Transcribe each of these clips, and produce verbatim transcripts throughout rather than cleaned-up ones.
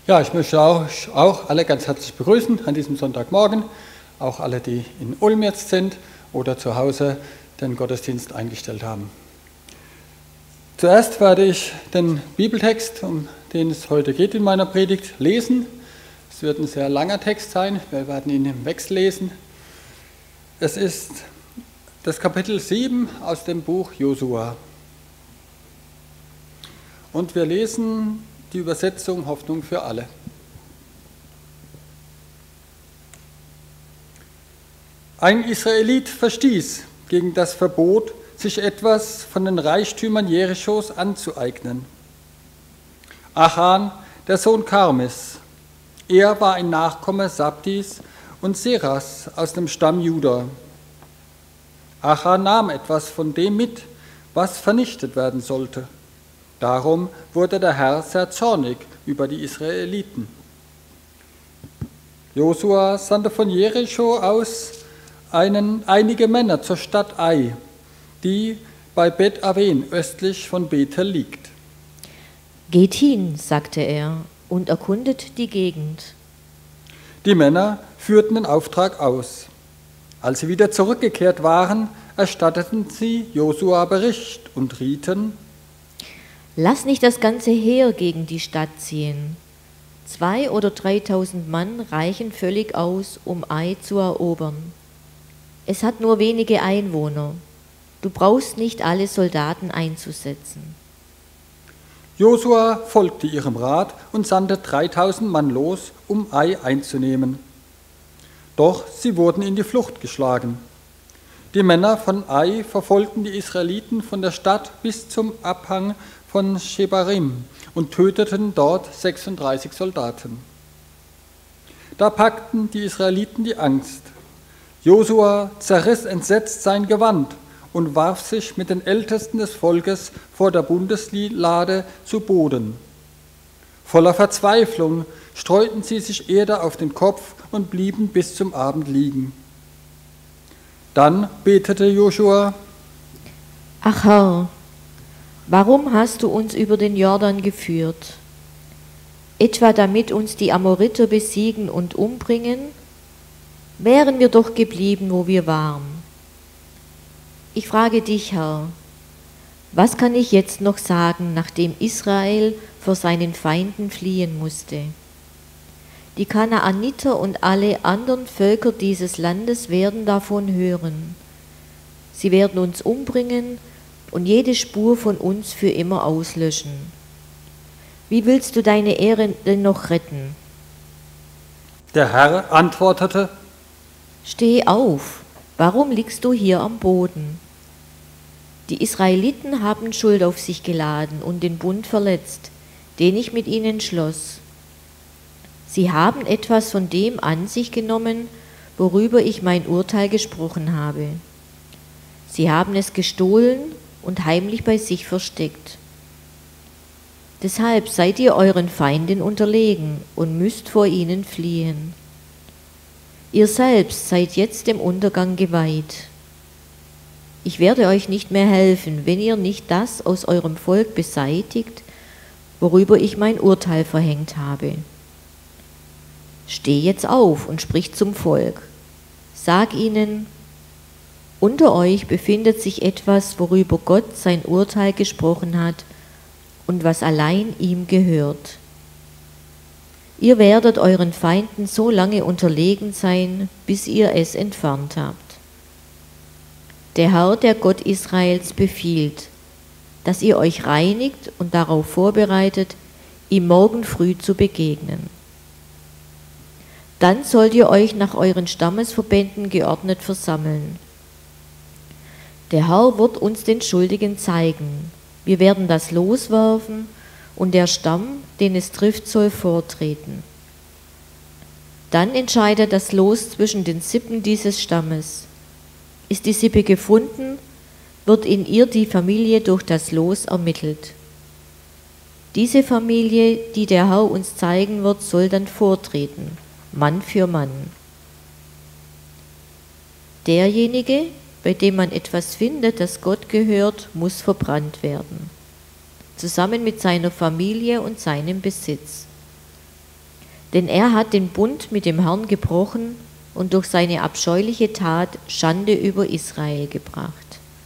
Ja, ich möchte auch, auch alle ganz herzlich begrüßen an diesem Sonntagmorgen, auch alle, die in Ulm jetzt sind oder zu Hause den Gottesdienst eingestellt haben. Zuerst werde ich den Bibeltext, um den es heute geht in meiner Predigt, lesen. Es wird ein sehr langer Text sein, wir werden ihn im Wechsel lesen. Es ist das Kapitel sieben aus dem Buch Josua. Und wir lesen die Übersetzung Hoffnung für alle. Ein Israelit verstieß gegen das Verbot, sich etwas von den Reichtümern Jerichos anzueignen. Achan, der Sohn Karmis, er war ein Nachkomme Sabdis und Seras aus dem Stamm Juda. Achan nahm etwas von dem mit, was vernichtet werden sollte. Darum wurde der Herr sehr zornig über die Israeliten. Josua sandte von Jericho aus einen, einige Männer zur Stadt Ai, die bei Bet Aven östlich von Bethel liegt. Geht hin, sagte er, und erkundet die Gegend. Die Männer führten den Auftrag aus. Als sie wieder zurückgekehrt waren, erstatteten sie Josua Bericht und rieten: Lass nicht das ganze Heer gegen die Stadt ziehen. Zwei oder dreitausend Mann reichen völlig aus, um Ai zu erobern. Es hat nur wenige Einwohner. Du brauchst nicht alle Soldaten einzusetzen. Josua folgte ihrem Rat und sandte dreitausend Mann los, um Ai einzunehmen. Doch sie wurden in die Flucht geschlagen. Die Männer von Ai verfolgten die Israeliten von der Stadt bis zum Abhang von Shebarim und töteten dort sechsunddreißig Soldaten. Da packten die Israeliten die Angst. Josua zerriss entsetzt sein Gewand und warf sich mit den Ältesten des Volkes vor der Bundeslade zu Boden. Voller Verzweiflung streuten sie sich Erde auf den Kopf und blieben bis zum Abend liegen. Dann betete Josua: Ach Herr, warum hast du uns über den Jordan geführt? Etwa damit uns die Amoriter besiegen und umbringen? Wären wir doch geblieben, wo wir waren. Ich frage dich, Herr, was kann ich jetzt noch sagen, nachdem Israel vor seinen Feinden fliehen musste? Die Kanaaniter und alle anderen Völker dieses Landes werden davon hören. Sie werden uns umbringen und jede Spur von uns für immer auslöschen. Wie willst du deine Ehre denn noch retten? Der Herr antwortete: Steh auf, warum liegst du hier am Boden? Die Israeliten haben Schuld auf sich geladen und den Bund verletzt, den ich mit ihnen schloss. Sie haben etwas von dem an sich genommen, worüber ich mein Urteil gesprochen habe. Sie haben es gestohlen und heimlich bei sich versteckt. Deshalb seid ihr euren Feinden unterlegen und müsst vor ihnen fliehen. Ihr selbst seid jetzt dem Untergang geweiht. Ich werde euch nicht mehr helfen, wenn ihr nicht das aus eurem Volk beseitigt, worüber ich mein Urteil verhängt habe. Steh jetzt auf und sprich zum Volk. Sag ihnen: Unter euch befindet sich etwas, worüber Gott sein Urteil gesprochen hat und was allein ihm gehört. Ihr werdet euren Feinden so lange unterlegen sein, bis ihr es entfernt habt. Der Herr, der Gott Israels, befiehlt, dass ihr euch reinigt und darauf vorbereitet, ihm morgen früh zu begegnen. Dann sollt ihr euch nach euren Stammesverbänden geordnet versammeln. Der Herr wird uns den Schuldigen zeigen. Wir werden das Los werfen und der Stamm, den es trifft, soll vortreten. Dann entscheidet das Los zwischen den Sippen dieses Stammes. Ist die Sippe gefunden, wird in ihr die Familie durch das Los ermittelt. Diese Familie, die der Herr uns zeigen wird, soll dann vortreten, Mann für Mann. Derjenige, bei dem man etwas findet, das Gott gehört, muss verbrannt werden, zusammen mit seiner Familie und seinem Besitz. Denn er hat den Bund mit dem Herrn gebrochen und durch seine abscheuliche Tat Schande über Israel gebracht.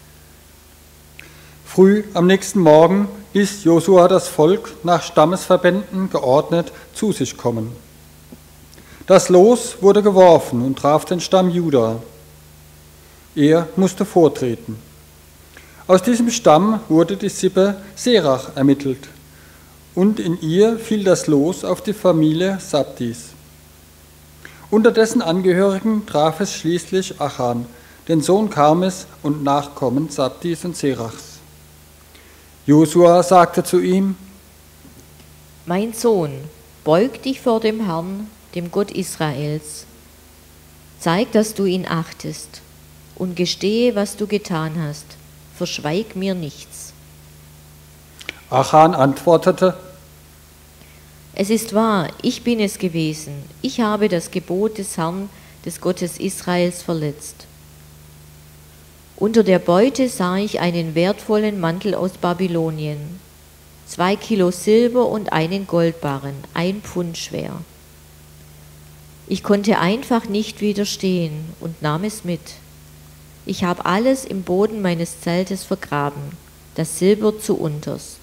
Früh am nächsten Morgen ließ Josua das Volk nach Stammesverbänden geordnet zu sich kommen. Das Los wurde geworfen und traf den Stamm Juda. Er musste vortreten. Aus diesem Stamm wurde die Sippe Serach ermittelt, und in ihr fiel das Los auf die Familie Sabdis. Unter dessen Angehörigen traf es schließlich Achan, den Sohn Karmis und Nachkommen Sabdis und Serachs. Josua sagte zu ihm: Mein Sohn, beug dich vor dem Herrn, dem Gott Israels. Zeig, dass du ihn achtest, und gestehe, was du getan hast. Verschweig mir nichts. Achan antwortete: Es ist wahr, ich bin es gewesen. Ich habe das Gebot des Herrn, des Gottes Israels, verletzt. Unter der Beute sah ich einen wertvollen Mantel aus Babylonien, zwei Kilo Silber und einen Goldbarren, ein Pfund schwer. Ich konnte einfach nicht widerstehen und nahm es mit. Ich habe alles im Boden meines Zeltes vergraben, das Silber zuunterst.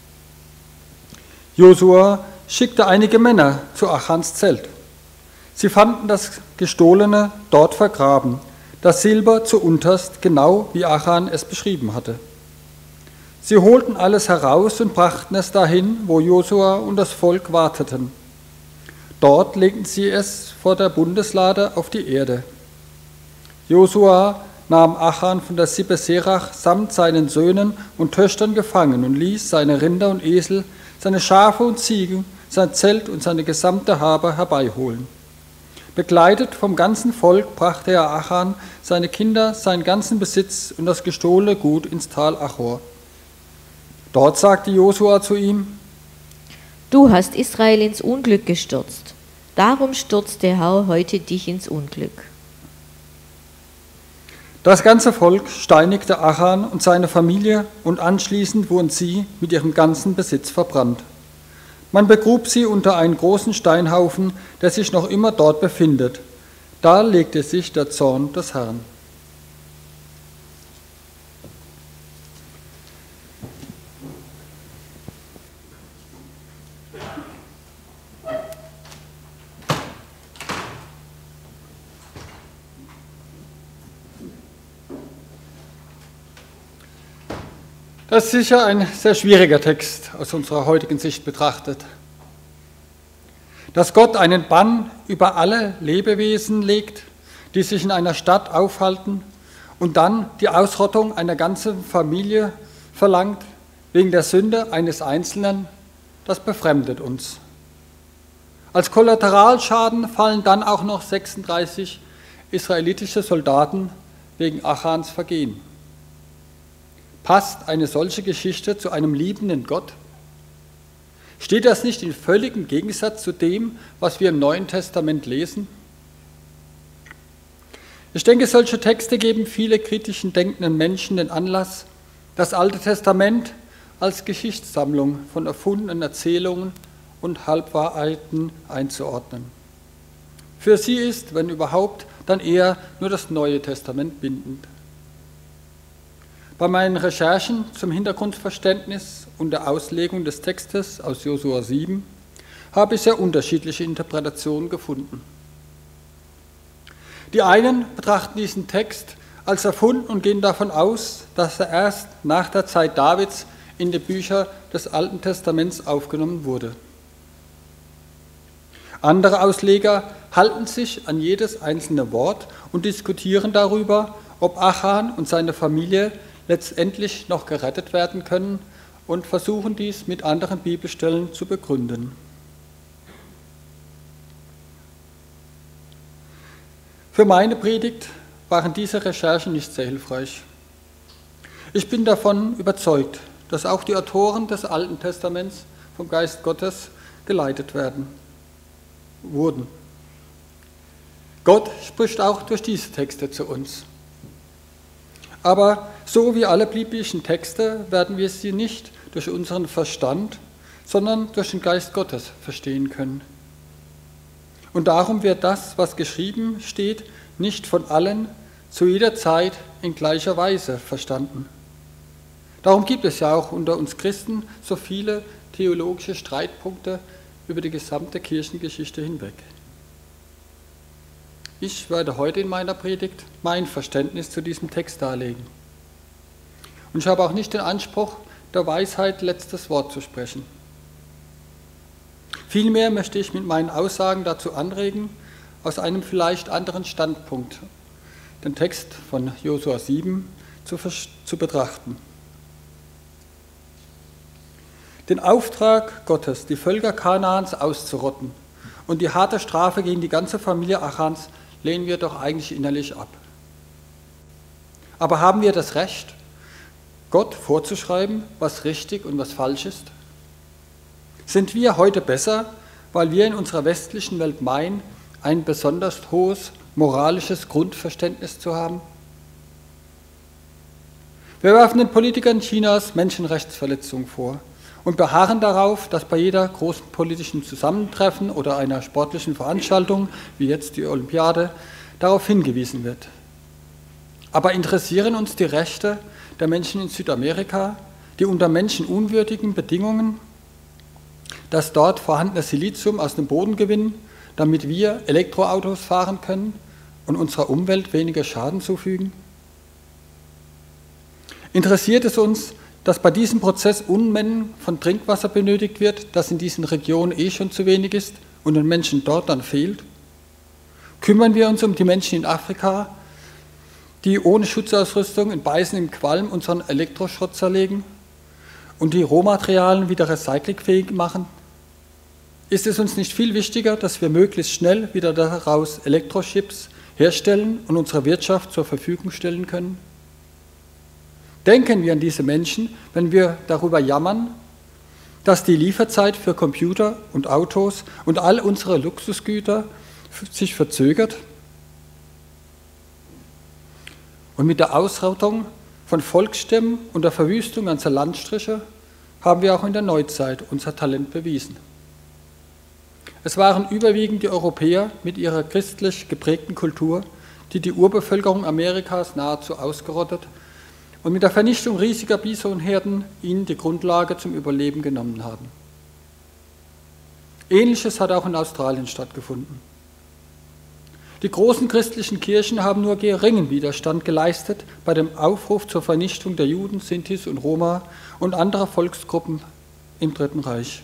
Josua schickte einige Männer zu Achans Zelt. Sie fanden das Gestohlene dort vergraben, das Silber zuunterst, genau wie Achan es beschrieben hatte. Sie holten alles heraus und brachten es dahin, wo Josua und das Volk warteten. Dort legten sie es vor der Bundeslade auf die Erde. Josua nahm Achan von der Sippe Serach samt seinen Söhnen und Töchtern gefangen und ließ seine Rinder und Esel, seine Schafe und Ziegen, sein Zelt und seine gesamte Habe herbeiholen. Begleitet vom ganzen Volk brachte er Achan, seine Kinder, seinen ganzen Besitz und das gestohlene Gut ins Tal Achor. Dort sagte Josua zu ihm: Du hast Israel ins Unglück gestürzt, darum stürzt der Herr heute dich ins Unglück. Das ganze Volk steinigte Achan und seine Familie, und anschließend wurden sie mit ihrem ganzen Besitz verbrannt. Man begrub sie unter einen großen Steinhaufen, der sich noch immer dort befindet. Da legte sich der Zorn des Herrn. Das ist sicher ein sehr schwieriger Text aus unserer heutigen Sicht betrachtet. Dass Gott einen Bann über alle Lebewesen legt, die sich in einer Stadt aufhalten, und dann die Ausrottung einer ganzen Familie verlangt, wegen der Sünde eines Einzelnen, das befremdet uns. Als Kollateralschaden fallen dann auch noch sechsunddreißig israelitische Soldaten wegen Achans Vergehen. Passt eine solche Geschichte zu einem liebenden Gott? Steht das nicht in völligem Gegensatz zu dem, was wir im Neuen Testament lesen? Ich denke, solche Texte geben viele kritischen denkenden Menschen den Anlass, das Alte Testament als Geschichtssammlung von erfundenen Erzählungen und Halbwahrheiten einzuordnen. Für sie ist, wenn überhaupt, dann eher nur das Neue Testament bindend. Bei meinen Recherchen zum Hintergrundverständnis und der Auslegung des Textes aus Josua sieben habe ich sehr unterschiedliche Interpretationen gefunden. Die einen betrachten diesen Text als erfunden und gehen davon aus, dass er erst nach der Zeit Davids in die Bücher des Alten Testaments aufgenommen wurde. Andere Ausleger halten sich an jedes einzelne Wort und diskutieren darüber, ob Achan und seine Familie letztendlich noch gerettet werden können, und versuchen dies mit anderen Bibelstellen zu begründen. Für meine Predigt waren diese Recherchen nicht sehr hilfreich. Ich bin davon überzeugt, dass auch die Autoren des Alten Testaments vom Geist Gottes geleitet werden, wurden. Gott spricht auch durch diese Texte zu uns. Aber so wie alle biblischen Texte werden wir sie nicht durch unseren Verstand, sondern durch den Geist Gottes verstehen können. Und darum wird das, was geschrieben steht, nicht von allen zu jeder Zeit in gleicher Weise verstanden. Darum gibt es ja auch unter uns Christen so viele theologische Streitpunkte über die gesamte Kirchengeschichte hinweg. Ich werde heute in meiner Predigt mein Verständnis zu diesem Text darlegen. Und ich habe auch nicht den Anspruch, der Weisheit letztes Wort zu sprechen. Vielmehr möchte ich mit meinen Aussagen dazu anregen, aus einem vielleicht anderen Standpunkt den Text von Josua sieben zu, zu betrachten. Den Auftrag Gottes, die Völker Kanaans auszurotten und die harte Strafe gegen die ganze Familie Achans lehnen wir doch eigentlich innerlich ab. Aber haben wir das Recht, Gott vorzuschreiben, was richtig und was falsch ist? Sind wir heute besser, weil wir in unserer westlichen Welt meinen, ein besonders hohes moralisches Grundverständnis zu haben? Wir werfen den Politikern Chinas Menschenrechtsverletzungen vor und beharren darauf, dass bei jeder großen politischen Zusammentreffen oder einer sportlichen Veranstaltung, wie jetzt die Olympiade, darauf hingewiesen wird. Aber interessieren uns die Rechte der Menschen in Südamerika, die unter menschenunwürdigen Bedingungen das dort vorhandene Silizium aus dem Boden gewinnen, damit wir Elektroautos fahren können und unserer Umwelt weniger Schaden zufügen? Interessiert es uns, dass bei diesem Prozess Unmengen von Trinkwasser benötigt wird, das in diesen Regionen eh schon zu wenig ist und den Menschen dort dann fehlt? Kümmern wir uns um die Menschen in Afrika, die ohne Schutzausrüstung in beißendem Qualm unseren Elektroschrott zerlegen und die Rohmaterialien wieder recyclingfähig machen? Ist es uns nicht viel wichtiger, dass wir möglichst schnell wieder daraus Elektrochips herstellen und unserer Wirtschaft zur Verfügung stellen können? Denken wir an diese Menschen, wenn wir darüber jammern, dass die Lieferzeit für Computer und Autos und all unsere Luxusgüter sich verzögert? Und mit der Ausrottung von Volksstämmen und der Verwüstung ganzer Landstriche haben wir auch in der Neuzeit unser Talent bewiesen. Es waren überwiegend die Europäer mit ihrer christlich geprägten Kultur, die die Urbevölkerung Amerikas nahezu ausgerottet und mit der Vernichtung riesiger Bisonherden ihnen die Grundlage zum Überleben genommen haben. Ähnliches hat auch in Australien stattgefunden. Die großen christlichen Kirchen haben nur geringen Widerstand geleistet bei dem Aufruf zur Vernichtung der Juden, Sintis und Roma und anderer Volksgruppen im Dritten Reich.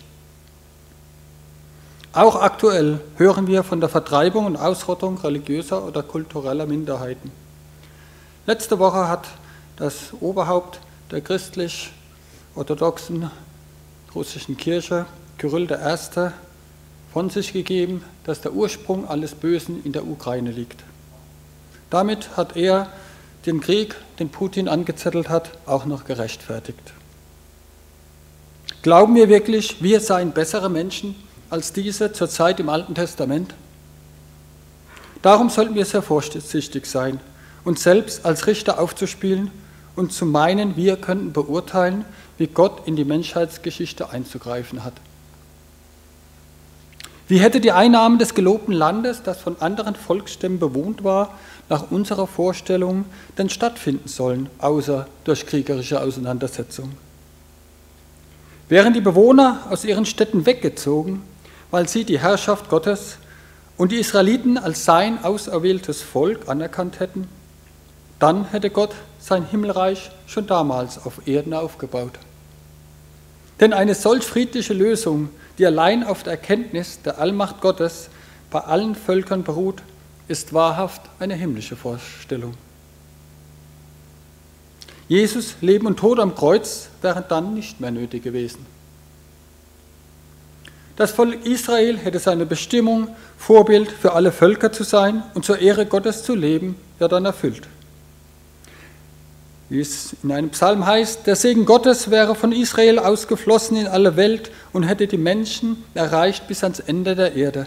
Auch aktuell hören wir von der Vertreibung und Ausrottung religiöser oder kultureller Minderheiten. Letzte Woche hat das Oberhaupt der christlich-orthodoxen russischen Kirche, Kyrill der Erste, von sich gegeben, dass der Ursprung alles Bösen in der Ukraine liegt. Damit hat er den Krieg, den Putin angezettelt hat, auch noch gerechtfertigt. Glauben wir wirklich, wir seien bessere Menschen als diese zur Zeit im Alten Testament? Darum sollten wir sehr vorsichtig sein, uns selbst als Richter aufzuspielen und zu meinen, wir könnten beurteilen, wie Gott in die Menschheitsgeschichte einzugreifen hat. Wie hätte die Einnahme des gelobten Landes, das von anderen Volksstämmen bewohnt war, nach unserer Vorstellung denn stattfinden sollen, außer durch kriegerische Auseinandersetzungen? Wären die Bewohner aus ihren Städten weggezogen, weil sie die Herrschaft Gottes und die Israeliten als sein auserwähltes Volk anerkannt hätten, dann hätte Gott sein Himmelreich schon damals auf Erden aufgebaut. Denn eine solch friedliche Lösung, die allein auf der Erkenntnis der Allmacht Gottes bei allen Völkern beruht, ist wahrhaft eine himmlische Vorstellung. Jesus Leben und Tod am Kreuz wären dann nicht mehr nötig gewesen. Das Volk Israel hätte seine Bestimmung, Vorbild für alle Völker zu sein und zur Ehre Gottes zu leben, ja dann erfüllt. Wie es in einem Psalm heißt, der Segen Gottes wäre von Israel ausgeflossen in alle Welt und hätte die Menschen erreicht bis ans Ende der Erde.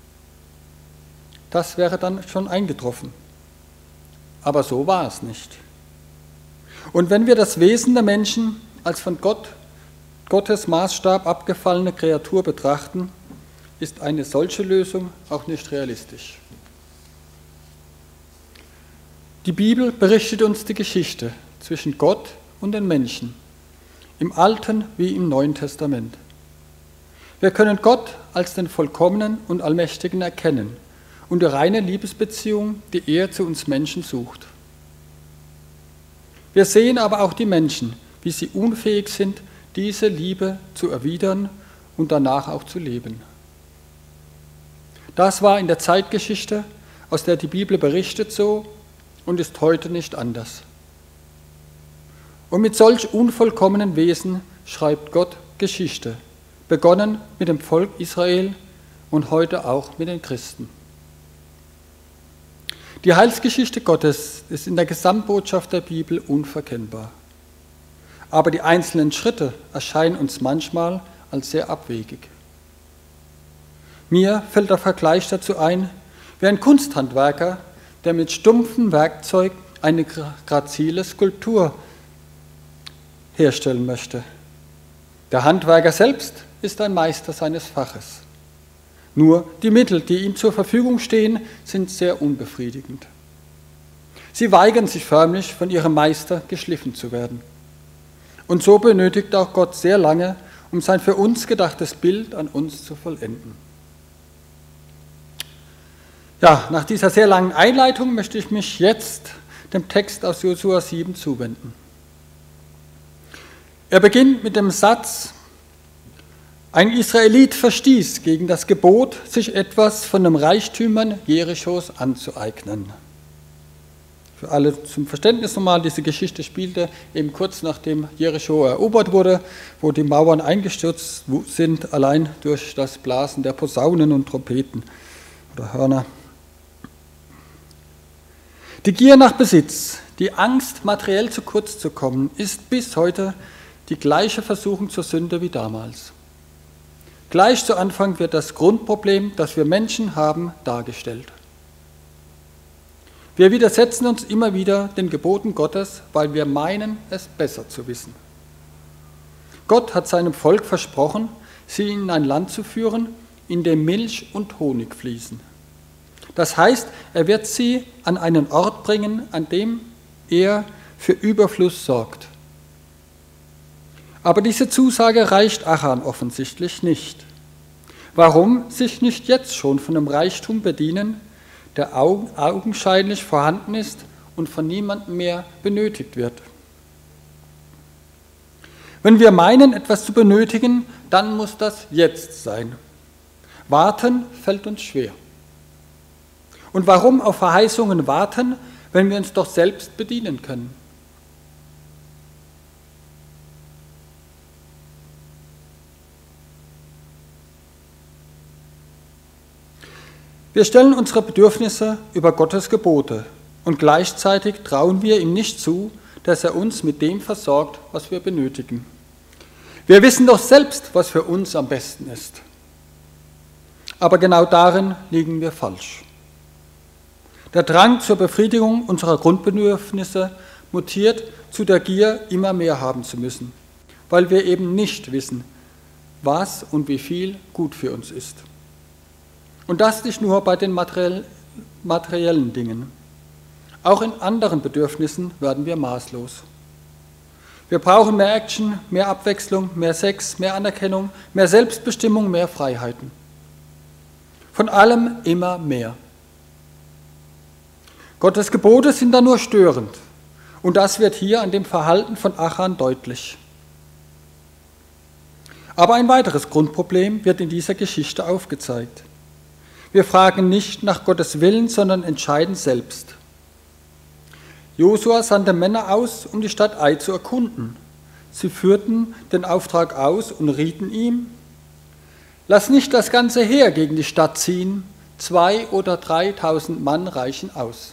Das wäre dann schon eingetroffen. Aber so war es nicht. Und wenn wir das Wesen der Menschen als von Gott, Gottes Maßstab abgefallene Kreatur betrachten, ist eine solche Lösung auch nicht realistisch. Die Bibel berichtet uns die Geschichte zwischen Gott und den Menschen, im Alten wie im Neuen Testament. Wir können Gott als den Vollkommenen und Allmächtigen erkennen und die reine Liebesbeziehung, die er zu uns Menschen sucht. Wir sehen aber auch die Menschen, wie sie unfähig sind, diese Liebe zu erwidern und danach auch zu leben. Das war in der Zeitgeschichte, aus der die Bibel berichtet, so und ist heute nicht anders. Und mit solch unvollkommenen Wesen schreibt Gott Geschichte, begonnen mit dem Volk Israel und heute auch mit den Christen. Die Heilsgeschichte Gottes ist in der Gesamtbotschaft der Bibel unverkennbar. Aber die einzelnen Schritte erscheinen uns manchmal als sehr abwegig. Mir fällt der Vergleich dazu ein, wie ein Kunsthandwerker, der mit stumpfem Werkzeug eine grazile Skulptur herstellen möchte. Der Handwerker selbst ist ein Meister seines Faches. Nur die Mittel, die ihm zur Verfügung stehen, sind sehr unbefriedigend. Sie weigern sich förmlich, von ihrem Meister geschliffen zu werden. Und so benötigt auch Gott sehr lange, um sein für uns gedachtes Bild an uns zu vollenden. Ja, nach dieser sehr langen Einleitung möchte ich mich jetzt dem Text aus Josua sieben zuwenden. Er beginnt mit dem Satz: Ein Israelit verstieß gegen das Gebot, sich etwas von den Reichtümern Jerichos anzueignen. Für alle zum Verständnis nochmal, diese Geschichte spielte eben kurz nachdem Jericho erobert wurde, wo die Mauern eingestürzt sind, allein durch das Blasen der Posaunen und Trompeten oder Hörner. Die Gier nach Besitz, die Angst, materiell zu kurz zu kommen, ist bis heute die gleiche Versuchung zur Sünde wie damals. Gleich zu Anfang wird das Grundproblem, das wir Menschen haben, dargestellt. Wir widersetzen uns immer wieder den Geboten Gottes, weil wir meinen, es besser zu wissen. Gott hat seinem Volk versprochen, sie in ein Land zu führen, in dem Milch und Honig fließen. Das heißt, er wird sie an einen Ort bringen, an dem er für Überfluss sorgt. Aber diese Zusage reicht Achan offensichtlich nicht. Warum sich nicht jetzt schon von dem Reichtum bedienen, der augenscheinlich vorhanden ist und von niemandem mehr benötigt wird? Wenn wir meinen, etwas zu benötigen, dann muss das jetzt sein. Warten fällt uns schwer. Und warum auf Verheißungen warten, wenn wir uns doch selbst bedienen können? Wir stellen unsere Bedürfnisse über Gottes Gebote und gleichzeitig trauen wir ihm nicht zu, dass er uns mit dem versorgt, was wir benötigen. Wir wissen doch selbst, was für uns am besten ist. Aber genau darin liegen wir falsch. Der Drang zur Befriedigung unserer Grundbedürfnisse mutiert zu der Gier, immer mehr haben zu müssen, weil wir eben nicht wissen, was und wie viel gut für uns ist. Und das nicht nur bei den materiellen Dingen. Auch in anderen Bedürfnissen werden wir maßlos. Wir brauchen mehr Action, mehr Abwechslung, mehr Sex, mehr Anerkennung, mehr Selbstbestimmung, mehr Freiheiten. Von allem immer mehr. Gottes Gebote sind da nur störend. Und das wird hier an dem Verhalten von Achan deutlich. Aber ein weiteres Grundproblem wird in dieser Geschichte aufgezeigt. Wir fragen nicht nach Gottes Willen, sondern entscheiden selbst. Josua sandte Männer aus, um die Stadt Ai zu erkunden. Sie führten den Auftrag aus und rieten ihm: Lass nicht das ganze Heer gegen die Stadt ziehen, zwei oder dreitausend Mann reichen aus.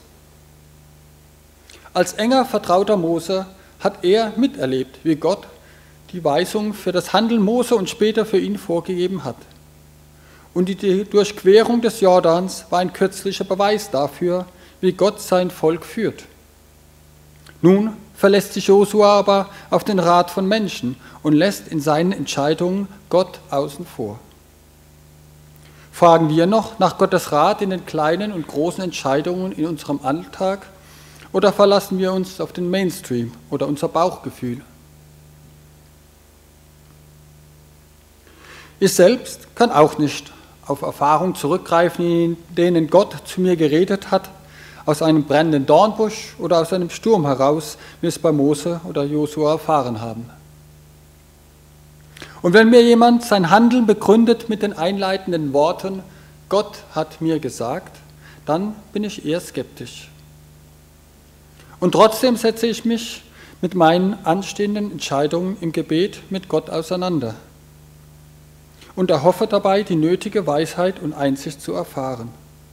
Als enger Vertrauter Mose hat er miterlebt, wie Gott die Weisung für das Handeln Mose und später für ihn vorgegeben hat. Und die Durchquerung des Jordans war ein kürzlicher Beweis dafür, wie Gott sein Volk führt. Nun verlässt sich Josua aber auf den Rat von Menschen und lässt in seinen Entscheidungen Gott außen vor. Fragen wir noch nach Gottes Rat in den kleinen und großen Entscheidungen in unserem Alltag oder verlassen wir uns auf den Mainstream oder unser Bauchgefühl? Ich selbst kann auch nicht auf Erfahrungen zurückgreifen, in denen Gott zu mir geredet hat, aus einem brennenden Dornbusch oder aus einem Sturm heraus, wie wir es bei Mose oder Josua erfahren haben. Und wenn mir jemand sein Handeln begründet mit den einleitenden Worten, Gott hat mir gesagt, dann bin ich eher skeptisch. Und trotzdem setze ich mich mit meinen anstehenden Entscheidungen im Gebet mit Gott auseinander und erhoffe dabei, die nötige Weisheit und Einsicht zu erfahren.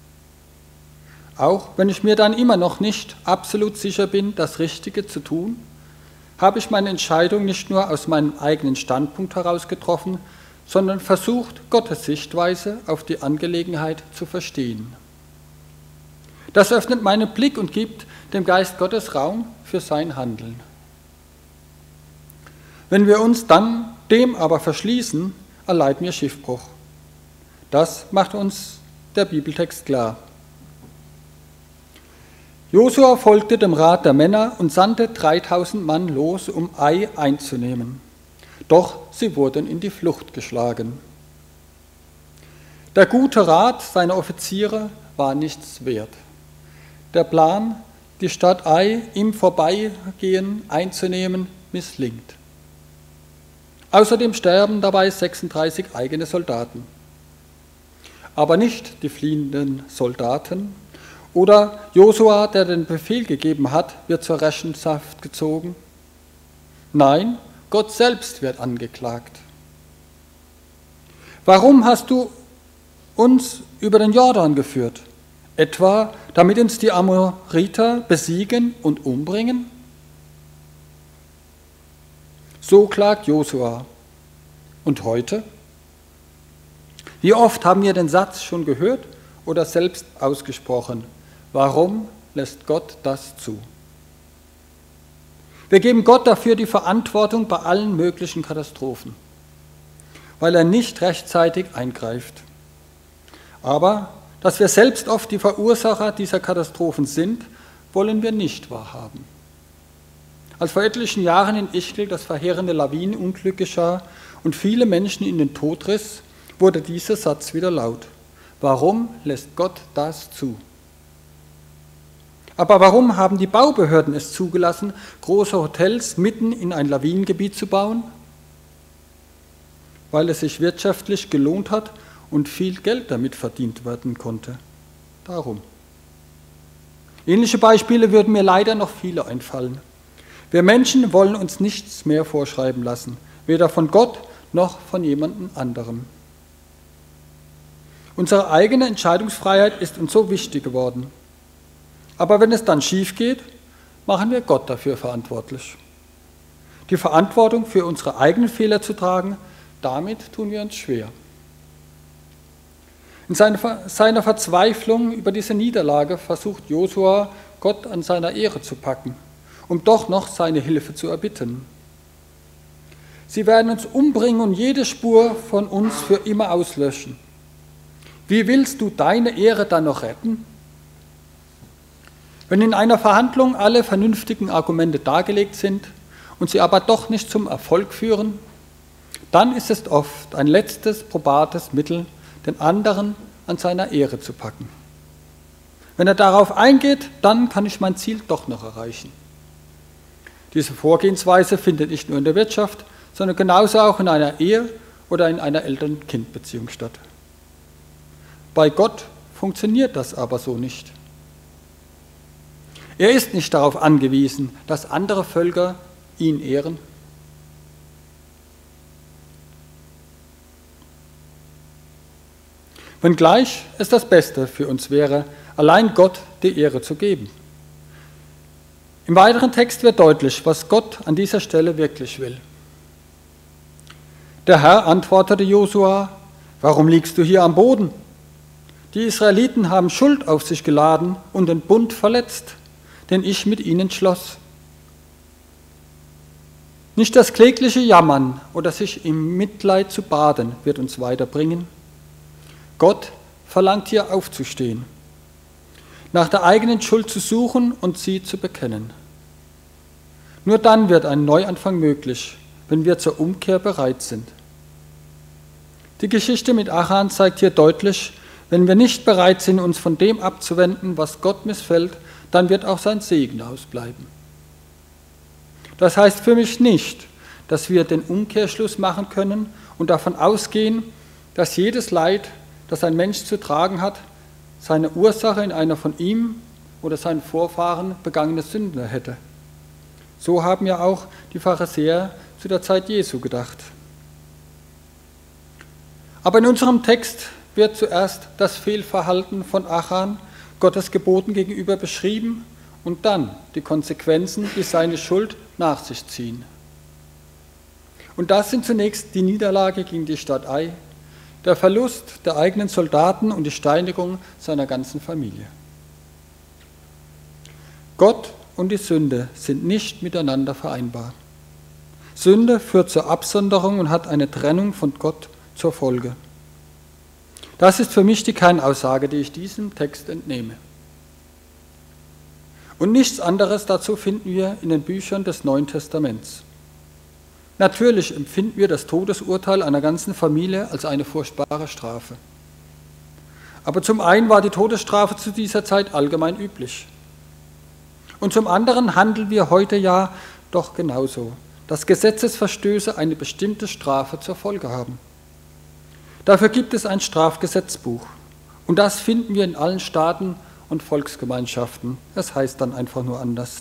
Auch wenn ich mir dann immer noch nicht absolut sicher bin, das Richtige zu tun, habe ich meine Entscheidung nicht nur aus meinem eigenen Standpunkt heraus getroffen, sondern versucht, Gottes Sichtweise auf die Angelegenheit zu verstehen. Das öffnet meinen Blick und gibt dem Geist Gottes Raum für sein Handeln. Wenn wir uns dann dem aber verschließen, erleiden wir Schiffbruch. Das macht uns der Bibeltext klar. Josua folgte dem Rat der Männer und sandte dreitausend Mann los, um Ai einzunehmen. Doch sie wurden in die Flucht geschlagen. Der gute Rat seiner Offiziere war nichts wert. Der Plan, die Stadt Ai im Vorbeigehen einzunehmen, misslingt. Außerdem sterben dabei sechsunddreißig eigene Soldaten. Aber nicht die fliehenden Soldaten oder Josua, der den Befehl gegeben hat, wird zur Rechenschaft gezogen. Nein, Gott selbst wird angeklagt. Warum hast du uns über den Jordan geführt? Etwa, damit uns die Amoriter besiegen und umbringen? So klagt Josua. Und heute? Wie oft haben wir den Satz schon gehört oder selbst ausgesprochen? Warum lässt Gott das zu? Wir geben Gott dafür die Verantwortung bei allen möglichen Katastrophen, weil er nicht rechtzeitig eingreift. Aber, dass wir selbst oft die Verursacher dieser Katastrophen sind, wollen wir nicht wahrhaben. Als vor etlichen Jahren in Ischgl das verheerende Lawinenunglück geschah und viele Menschen in den Tod riss, wurde dieser Satz wieder laut. Warum lässt Gott das zu? Aber warum haben die Baubehörden es zugelassen, große Hotels mitten in ein Lawinengebiet zu bauen? Weil es sich wirtschaftlich gelohnt hat und viel Geld damit verdient werden konnte. Darum. Ähnliche Beispiele würden mir leider noch viele einfallen. Wir Menschen wollen uns nichts mehr vorschreiben lassen, weder von Gott noch von jemandem anderem. Unsere eigene Entscheidungsfreiheit ist uns so wichtig geworden. Aber wenn es dann schief geht, machen wir Gott dafür verantwortlich. Die Verantwortung für unsere eigenen Fehler zu tragen, damit tun wir uns schwer. In seiner Verzweiflung über diese Niederlage versucht Josua, Gott an seiner Ehre zu packen, um doch noch seine Hilfe zu erbitten. Sie werden uns umbringen und jede Spur von uns für immer auslöschen. Wie willst du deine Ehre dann noch retten? Wenn in einer Verhandlung alle vernünftigen Argumente dargelegt sind und sie aber doch nicht zum Erfolg führen, dann ist es oft ein letztes probates Mittel, den anderen an seiner Ehre zu packen. Wenn er darauf eingeht, dann kann ich mein Ziel doch noch erreichen. Diese Vorgehensweise findet nicht nur in der Wirtschaft, sondern genauso auch in einer Ehe oder in einer Eltern-Kind-Beziehung statt. Bei Gott funktioniert das aber so nicht. Er ist nicht darauf angewiesen, dass andere Völker ihn ehren. Wenngleich es das Beste für uns wäre, allein Gott die Ehre zu geben. Im weiteren Text wird deutlich, was Gott an dieser Stelle wirklich will. Der Herr antwortete Josua: Warum liegst du hier am Boden? Die Israeliten haben Schuld auf sich geladen und den Bund verletzt, den ich mit ihnen schloss. Nicht das klägliche Jammern oder sich im Mitleid zu baden wird uns weiterbringen. Gott verlangt hier aufzustehen, nach der eigenen Schuld zu suchen und sie zu bekennen. Nur dann wird ein Neuanfang möglich, wenn wir zur Umkehr bereit sind. Die Geschichte mit Achan zeigt hier deutlich, wenn wir nicht bereit sind, uns von dem abzuwenden, was Gott missfällt, dann wird auch sein Segen ausbleiben. Das heißt für mich nicht, dass wir den Umkehrschluss machen können und davon ausgehen, dass jedes Leid, das ein Mensch zu tragen hat, seine Ursache in einer von ihm oder seinen Vorfahren begangene Sünde hätte. So haben ja auch die Pharisäer zu der Zeit Jesu gedacht. Aber in unserem Text wird zuerst das Fehlverhalten von Achan Gottes Geboten gegenüber beschrieben und dann die Konsequenzen, die seine Schuld nach sich ziehen. Und das sind zunächst die Niederlage gegen die Stadt Ai, der Verlust der eigenen Soldaten und die Steinigung seiner ganzen Familie. Gott und die Sünde sind nicht miteinander vereinbar. Sünde führt zur Absonderung und hat eine Trennung von Gott zur Folge. Das ist für mich die Kernaussage, die ich diesem Text entnehme. Und nichts anderes dazu finden wir in den Büchern des Neuen Testaments. Natürlich empfinden wir das Todesurteil einer ganzen Familie als eine furchtbare Strafe. Aber zum einen war die Todesstrafe zu dieser Zeit allgemein üblich. Und zum anderen handeln wir heute ja doch genauso, dass Gesetzesverstöße eine bestimmte Strafe zur Folge haben. Dafür gibt es ein Strafgesetzbuch. Und das finden wir in allen Staaten und Volksgemeinschaften. Es heißt dann einfach nur anders.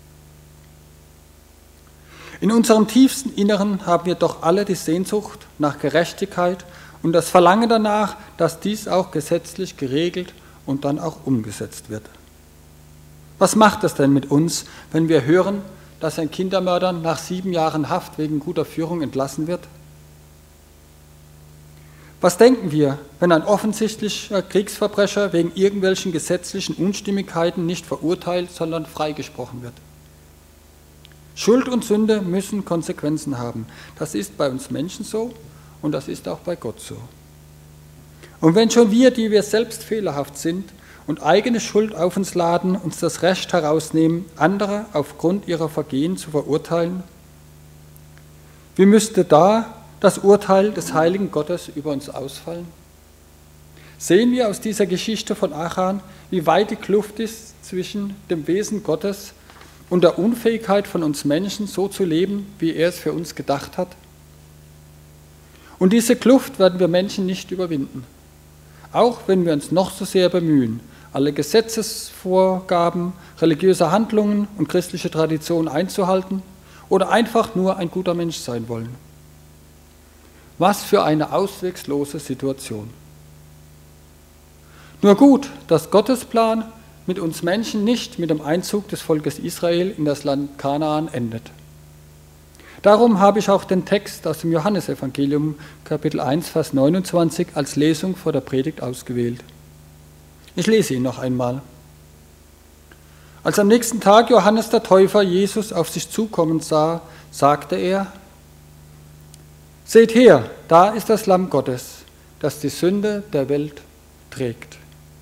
In unserem tiefsten Inneren haben wir doch alle die Sehnsucht nach Gerechtigkeit und das Verlangen danach, dass dies auch gesetzlich geregelt und dann auch umgesetzt wird. Was macht es denn mit uns, wenn wir hören, dass ein Kindermörder nach sieben Jahren Haft wegen guter Führung entlassen wird? Was denken wir, wenn ein offensichtlicher Kriegsverbrecher wegen irgendwelchen gesetzlichen Unstimmigkeiten nicht verurteilt, sondern freigesprochen wird? Schuld und Sünde müssen Konsequenzen haben. Das ist bei uns Menschen so und das ist auch bei Gott so. Und wenn schon wir, die wir selbst fehlerhaft sind und eigene Schuld auf uns laden, uns das Recht herausnehmen, andere aufgrund ihrer Vergehen zu verurteilen, wie müsste da das Urteil des heiligen Gottes über uns ausfallen? Sehen wir aus dieser Geschichte von Achan, wie weit die Kluft ist zwischen dem Wesen Gottes und der Unfähigkeit von uns Menschen, so zu leben, wie er es für uns gedacht hat? Und diese Kluft werden wir Menschen nicht überwinden, auch wenn wir uns noch so sehr bemühen, alle Gesetzesvorgaben, religiöse Handlungen und christliche Traditionen einzuhalten oder einfach nur ein guter Mensch sein wollen. Was für eine auswegslose Situation. Nur gut, dass Gottes Plan mit uns Menschen nicht mit dem Einzug des Volkes Israel in das Land Kanaan endet. Darum habe ich auch den Text aus dem Johannesevangelium, Kapitel eins, Vers neunundzwanzig, als Lesung vor der Predigt ausgewählt. Ich lese ihn noch einmal. Als am nächsten Tag Johannes der Täufer Jesus auf sich zukommen sah, sagte er: Seht her, da ist das Lamm Gottes, das die Sünde der Welt trägt.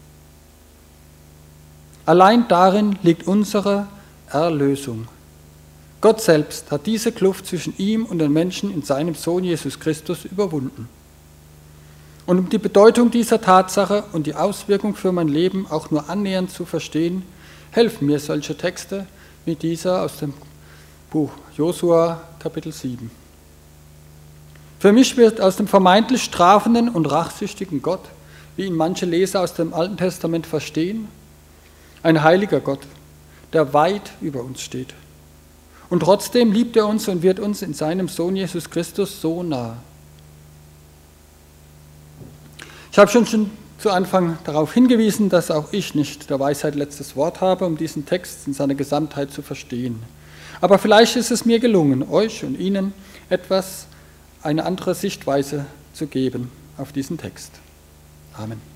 Allein darin liegt unsere Erlösung. Gott selbst hat diese Kluft zwischen ihm und den Menschen in seinem Sohn Jesus Christus überwunden. Und um die Bedeutung dieser Tatsache und die Auswirkung für mein Leben auch nur annähernd zu verstehen, helfen mir solche Texte wie dieser aus dem Buch Josua, Kapitel sieben. Für mich wird aus dem vermeintlich strafenden und rachsüchtigen Gott, wie ihn manche Leser aus dem Alten Testament verstehen, ein heiliger Gott, der weit über uns steht. Und trotzdem liebt er uns und wird uns in seinem Sohn Jesus Christus so nah. Ich habe schon, schon zu Anfang darauf hingewiesen, dass auch ich nicht der Weisheit letztes Wort habe, um diesen Text in seiner Gesamtheit zu verstehen. Aber vielleicht ist es mir gelungen, euch und Ihnen etwas, eine andere Sichtweise zu geben auf diesen Text. Amen.